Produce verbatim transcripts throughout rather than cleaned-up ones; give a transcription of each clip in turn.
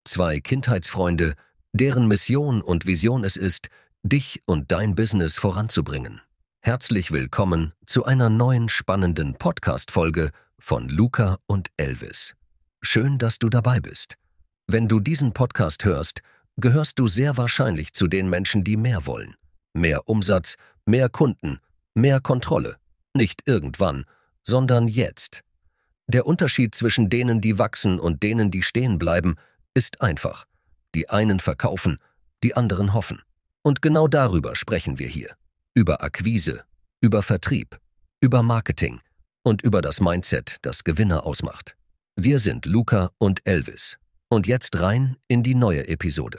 Zwei Kindheitsfreunde, deren Mission und Vision es ist, dich und dein Business voranzubringen. Herzlich willkommen zu einer neuen spannenden Podcast-Folge von Luca und Elvis. Schön, dass du dabei bist. Wenn du diesen Podcast hörst, gehörst du sehr wahrscheinlich zu den Menschen, die mehr wollen. Mehr Umsatz, mehr Kunden, mehr Kontrolle. Nicht irgendwann, sondern jetzt. Der Unterschied zwischen denen, die wachsen und denen, die stehen bleiben, ist einfach. Die einen verkaufen, die anderen hoffen. Und genau darüber sprechen wir hier. Über Akquise, über Vertrieb, über Marketing und über das Mindset, das Gewinner ausmacht. Wir sind Luca und Elvis. Und jetzt rein in die neue Episode.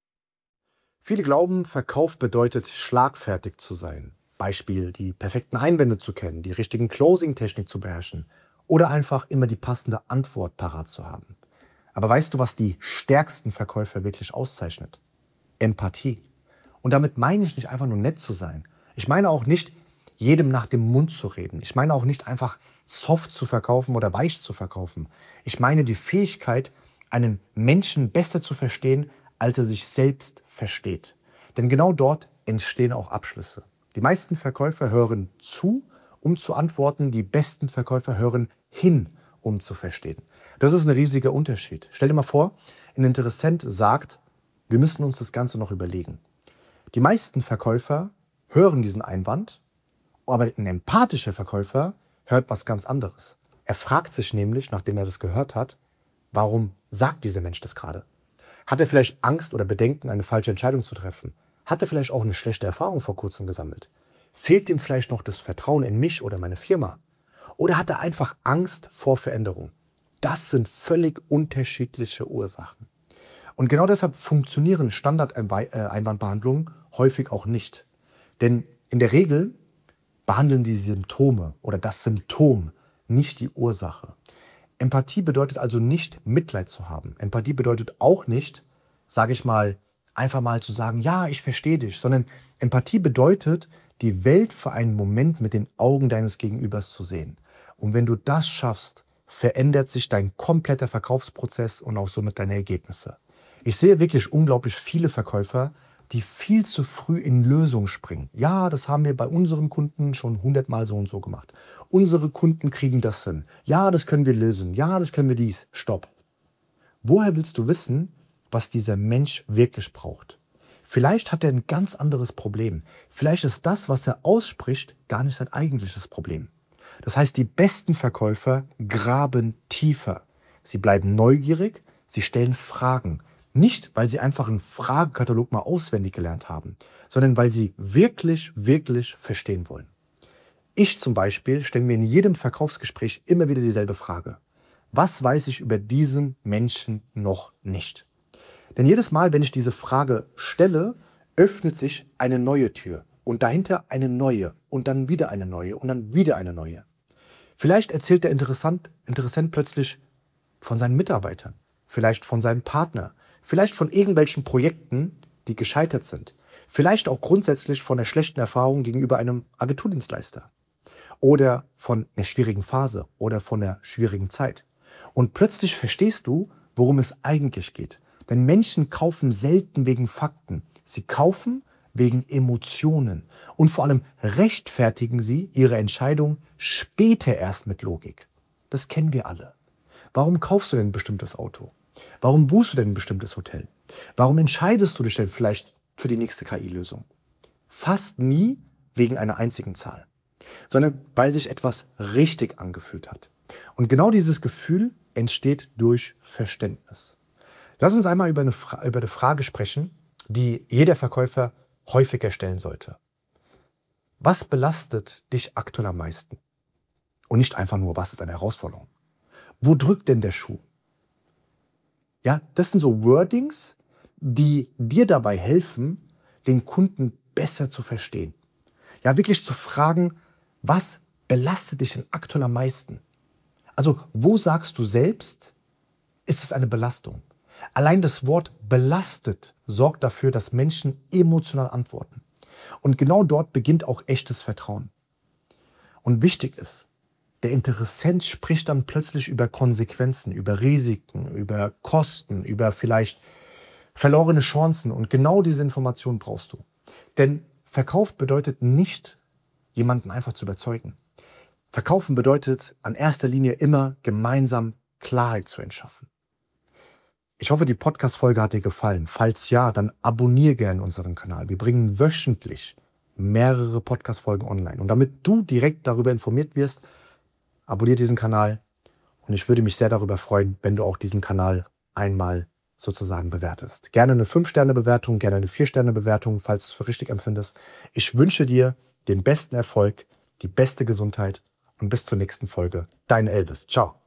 Viele glauben, Verkauf bedeutet, schlagfertig zu sein. Beispiel, die perfekten Einwände zu kennen, die richtigen Closing-Technik zu beherrschen oder einfach immer die passende Antwort parat zu haben. Aber weißt du, was die stärksten Verkäufer wirklich auszeichnet? Empathie. Und damit meine ich nicht einfach nur nett zu sein. Ich meine auch nicht, jedem nach dem Mund zu reden. Ich meine auch nicht einfach soft zu verkaufen oder weich zu verkaufen. Ich meine die Fähigkeit, einen Menschen besser zu verstehen, als er sich selbst versteht. Denn genau dort entstehen auch Abschlüsse. Die meisten Verkäufer hören zu, um zu antworten. Die besten Verkäufer hören hin, um zu verstehen. Das ist ein riesiger Unterschied. Stell dir mal vor, ein Interessent sagt, wir müssen uns das Ganze noch überlegen. Die meisten Verkäufer hören diesen Einwand, aber ein empathischer Verkäufer hört was ganz anderes. Er fragt sich nämlich, nachdem er das gehört hat, warum sagt dieser Mensch das gerade? Hat er vielleicht Angst oder Bedenken, eine falsche Entscheidung zu treffen? Hat er vielleicht auch eine schlechte Erfahrung vor kurzem gesammelt? Fehlt ihm vielleicht noch das Vertrauen in mich oder meine Firma? Oder hat er einfach Angst vor Veränderung? Das sind völlig unterschiedliche Ursachen. Und genau deshalb funktionieren Standard-Einwandbehandlungen häufig auch nicht. Denn in der Regel behandeln die Symptome oder das Symptom, nicht die Ursache. Empathie bedeutet also nicht, Mitleid zu haben. Empathie bedeutet auch nicht, sage ich mal, einfach mal zu sagen, ja, ich verstehe dich, sondern Empathie bedeutet, die Welt für einen Moment mit den Augen deines Gegenübers zu sehen. Und wenn du das schaffst, verändert sich dein kompletter Verkaufsprozess und auch somit deine Ergebnisse. Ich sehe wirklich unglaublich viele Verkäufer, die viel zu früh in Lösungen springen. Ja, das haben wir bei unseren Kunden schon hundertmal so und so gemacht. Unsere Kunden kriegen das hin. Ja, das können wir lösen. Ja, das können wir dies. Stopp. Woher willst du wissen, was dieser Mensch wirklich braucht? Vielleicht hat er ein ganz anderes Problem. Vielleicht ist das, was er ausspricht, gar nicht sein eigentliches Problem. Das heißt, die besten Verkäufer graben tiefer. Sie bleiben neugierig, sie stellen Fragen. Nicht, weil sie einfach einen Fragekatalog mal auswendig gelernt haben, sondern weil sie wirklich, wirklich verstehen wollen. Ich zum Beispiel stelle mir in jedem Verkaufsgespräch immer wieder dieselbe Frage. Was weiß ich über diesen Menschen noch nicht? Denn jedes Mal, wenn ich diese Frage stelle, öffnet sich eine neue Tür und dahinter eine neue und dann wieder eine neue und dann wieder eine neue. Vielleicht erzählt der Interessant, Interessent plötzlich von seinen Mitarbeitern, vielleicht von seinem Partner, vielleicht von irgendwelchen Projekten, die gescheitert sind, vielleicht auch grundsätzlich von der schlechten Erfahrung gegenüber einem Agenturdienstleister oder von einer schwierigen Phase oder von einer schwierigen Zeit. Und plötzlich verstehst du, worum es eigentlich geht. Denn Menschen kaufen selten wegen Fakten. Sie kaufen wegen Emotionen. Und vor allem rechtfertigen sie ihre Entscheidung später erst mit Logik. Das kennen wir alle. Warum kaufst du denn ein bestimmtes Auto? Warum buchst du denn ein bestimmtes Hotel? Warum entscheidest du dich denn vielleicht für die nächste K I-Lösung? Fast nie wegen einer einzigen Zahl, sondern weil sich etwas richtig angefühlt hat. Und genau dieses Gefühl entsteht durch Verständnis. Lass uns einmal über eine, Fra- über eine Frage sprechen, die jeder Verkäufer häufiger stellen sollte. Was belastet dich aktuell am meisten? Und nicht einfach nur, was ist eine Herausforderung? Wo drückt denn der Schuh? Ja, das sind so Wordings, die dir dabei helfen, den Kunden besser zu verstehen. Ja, wirklich zu fragen, was belastet dich denn aktuell am meisten? Also, wo sagst du selbst, ist es eine Belastung? Allein das Wort belastet sorgt dafür, dass Menschen emotional antworten. Und genau dort beginnt auch echtes Vertrauen. Und wichtig ist, Der Interessent spricht dann plötzlich über Konsequenzen, über Risiken, über Kosten, über vielleicht verlorene Chancen. Und genau diese Information brauchst du. Denn Verkauf bedeutet nicht, jemanden einfach zu überzeugen. Verkaufen bedeutet an erster Linie immer gemeinsam Klarheit zu entschaffen. Ich hoffe, die Podcast-Folge hat dir gefallen. Falls ja, dann abonniere gerne unseren Kanal. Wir bringen wöchentlich mehrere Podcast-Folgen online. Und damit du direkt darüber informiert wirst, abonniere diesen Kanal. Und ich würde mich sehr darüber freuen, wenn du auch diesen Kanal einmal sozusagen bewertest. Gerne eine fünf Sterne Bewertung, gerne eine vier Sterne Bewertung, falls du es für richtig empfindest. Ich wünsche dir den besten Erfolg, die beste Gesundheit und bis zur nächsten Folge. Dein Elvis. Ciao.